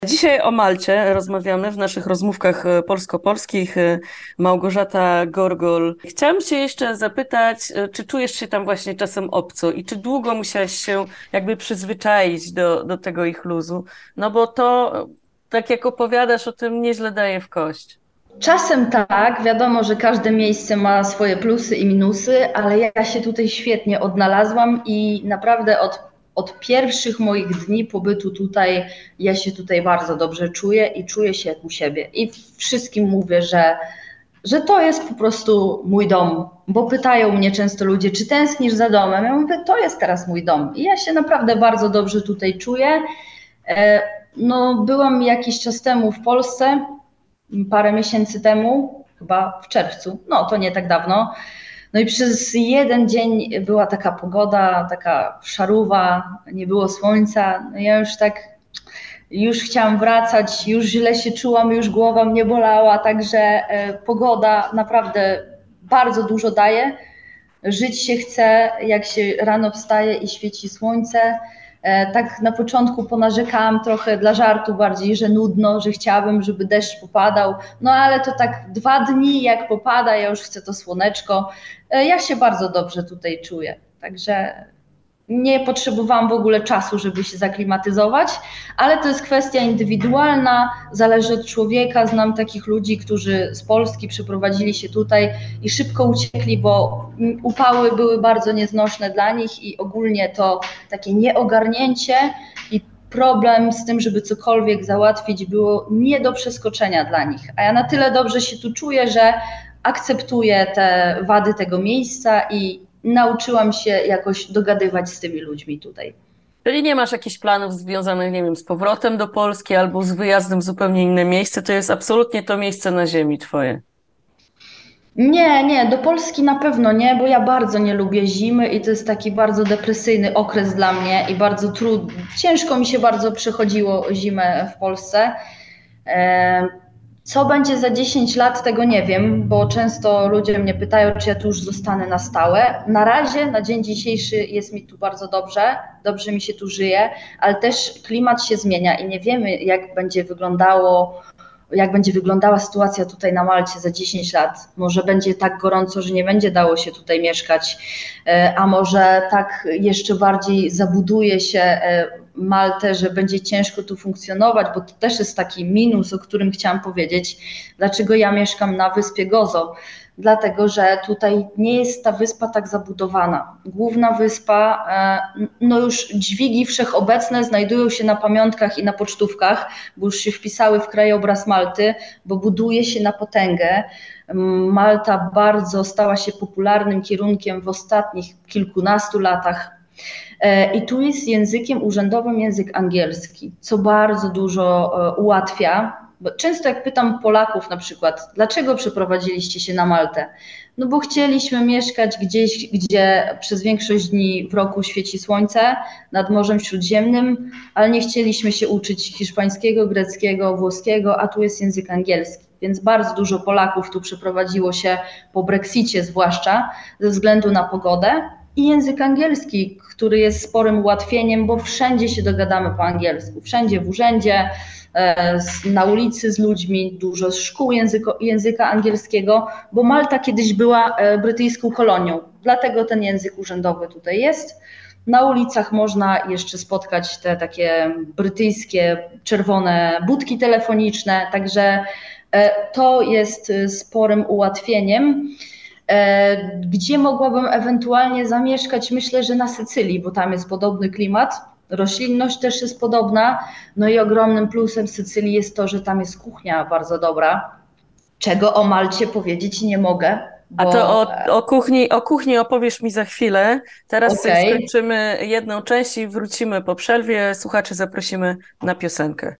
Dzisiaj o Malcie rozmawiamy w naszych rozmówkach polsko-polskich. Małgorzata Gorgol. Chciałam Cię jeszcze zapytać, czy czujesz się tam właśnie czasem obco i czy długo musiałaś się jakby przyzwyczaić do tego ich luzu? No bo to, tak jak opowiadasz o tym, nieźle daje w kość. Czasem tak, wiadomo, że każde miejsce ma swoje plusy i minusy, ale ja się tutaj świetnie odnalazłam i naprawdę od pierwszych moich dni pobytu tutaj, ja się tutaj bardzo dobrze czuję i czuję się jak u siebie. I wszystkim mówię, że to jest po prostu mój dom, bo pytają mnie często ludzie, czy tęsknisz za domem? Ja mówię, to jest teraz mój dom i ja się naprawdę bardzo dobrze tutaj czuję. No, byłam jakiś czas temu w Polsce, parę miesięcy temu, chyba w czerwcu, no to nie tak dawno. No i przez jeden dzień była taka pogoda, taka szarówa, nie było słońca. No ja już chciałam wracać, już źle się czułam, już głowa mnie bolała, także pogoda naprawdę bardzo dużo daje. Żyć się chce, jak się rano wstaje i świeci słońce. Tak na początku ponarzekałam trochę dla żartu bardziej, że nudno, że chciałabym, żeby deszcz popadał, no ale to tak 2 dni jak popada, ja już chcę to słoneczko. Ja się bardzo dobrze tutaj czuję, także nie potrzebowałam w ogóle czasu, żeby się zaklimatyzować, ale to jest kwestia indywidualna, zależy od człowieka. Znam takich ludzi, którzy z Polski przeprowadzili się tutaj i szybko uciekli, bo upały były bardzo nieznośne dla nich i ogólnie to takie nieogarnięcie i problem z tym, żeby cokolwiek załatwić, było nie do przeskoczenia dla nich. A ja na tyle dobrze się tu czuję, że akceptuję te wady tego miejsca i nauczyłam się jakoś dogadywać z tymi ludźmi tutaj. Czyli nie masz jakichś planów związanych, nie wiem, z powrotem do Polski albo z wyjazdem w zupełnie inne miejsce, to jest absolutnie to miejsce na ziemi twoje. Nie, nie, do Polski na pewno nie, bo ja bardzo nie lubię zimy i to jest taki bardzo depresyjny okres dla mnie i bardzo trudno, ciężko mi się bardzo przechodziło zimę w Polsce. E, Co będzie za 10 lat, tego nie wiem, bo często ludzie mnie pytają, czy ja tu już zostanę na stałe. Na razie, na dzień dzisiejszy jest mi tu bardzo dobrze, dobrze mi się tu żyje, ale też klimat się zmienia i nie wiemy, jak będzie wyglądała sytuacja tutaj na Malcie za 10 lat. Może będzie tak gorąco, że nie będzie dało się tutaj mieszkać, a może tak jeszcze bardziej zabuduje się Maltę, że będzie ciężko tu funkcjonować, bo to też jest taki minus, o którym chciałam powiedzieć. Dlaczego ja mieszkam na wyspie Gozo? Dlatego, że tutaj nie jest ta wyspa tak zabudowana. Główna wyspa, no już dźwigi wszechobecne znajdują się na pamiątkach i na pocztówkach, bo już się wpisały w krajobraz Malty, bo buduje się na potęgę. Malta bardzo stała się popularnym kierunkiem w ostatnich kilkunastu latach. I tu jest językiem urzędowym język angielski, co bardzo dużo ułatwia. Bo często jak pytam Polaków na przykład, dlaczego przeprowadziliście się na Maltę? No bo chcieliśmy mieszkać gdzieś, gdzie przez większość dni w roku świeci słońce, nad Morzem Śródziemnym, ale nie chcieliśmy się uczyć hiszpańskiego, greckiego, włoskiego, a tu jest język angielski. Więc bardzo dużo Polaków tu przeprowadziło się po Brexicie zwłaszcza, ze względu na pogodę. I język angielski, który jest sporym ułatwieniem, bo wszędzie się dogadamy po angielsku. Wszędzie w urzędzie, na ulicy z ludźmi, dużo z szkół języka angielskiego, bo Malta kiedyś była brytyjską kolonią, dlatego ten język urzędowy tutaj jest. Na ulicach można jeszcze spotkać te takie brytyjskie czerwone budki telefoniczne, także to jest sporym ułatwieniem. Gdzie mogłabym ewentualnie zamieszkać? Myślę, że na Sycylii, bo tam jest podobny klimat. Roślinność też jest podobna. No i ogromnym plusem Sycylii jest to, że tam jest kuchnia bardzo dobra, czego o Malcie powiedzieć nie mogę, A to bo o kuchni opowiesz mi za chwilę. Teraz sobie okej. skończymy jedną część i wrócimy po przerwie. Słuchaczy zaprosimy na piosenkę.